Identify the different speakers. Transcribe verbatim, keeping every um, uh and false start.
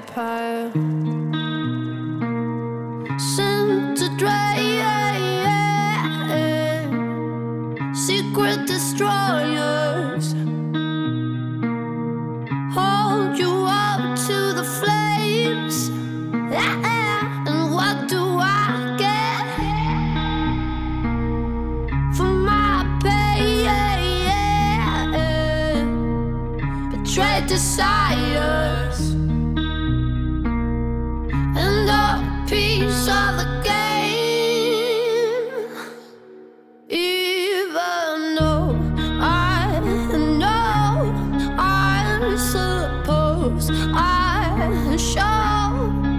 Speaker 1: empire, sent to drain, secret destroyers hold you up to the flames. And what do I get for my pain? Betrayed desires and a piece of the game. Even though I know I'm supposed I show